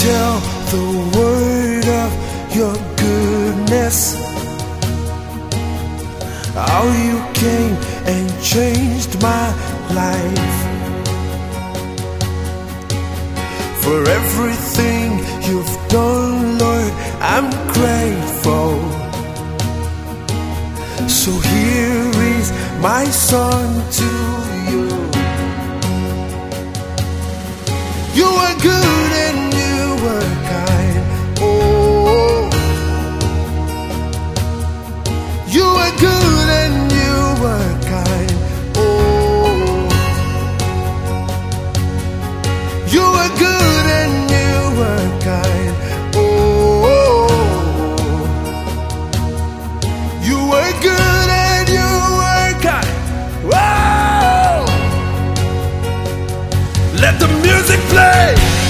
tell the word of your goodness, how you came and changed my life. For everything you've done, Lord, I'm grateful. So here is my song to you. You are good and you were kind. Oh, you are good and you were kind. Oh, you are good and you were kind. Oh, you were good and you were kind. Whoa! Let the music play.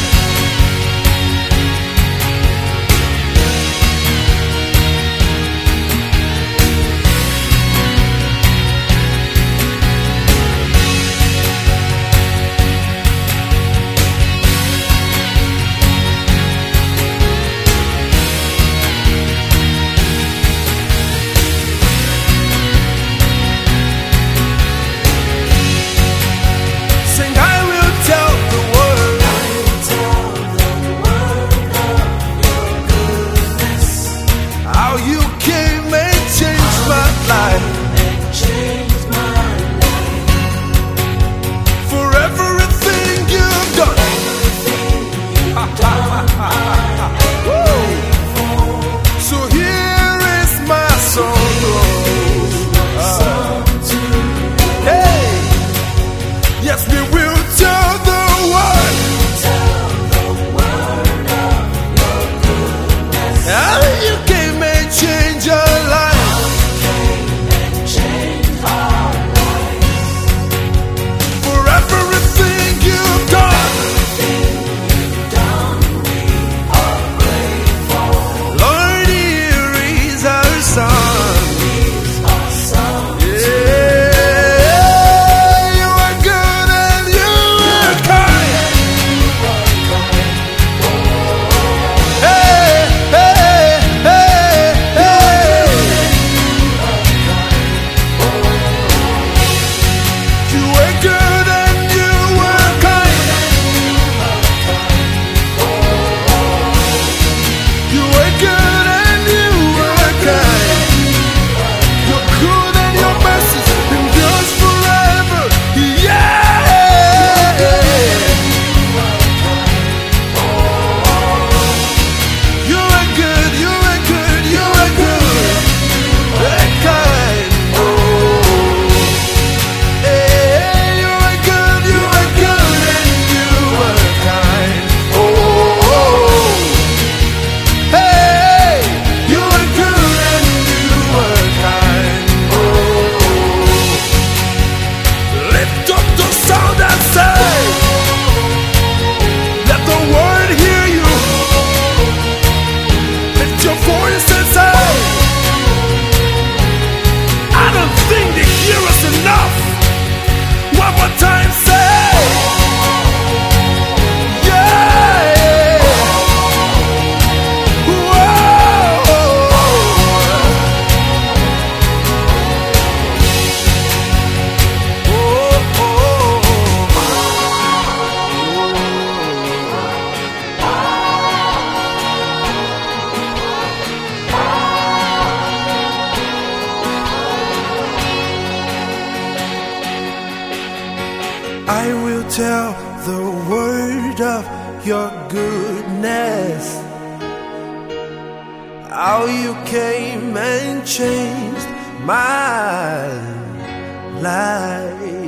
Yes, we will tell the word. How you came and changed our life. For everything you've done. Lord, here is our song. I will tell the word of your goodness, how you came and changed my life.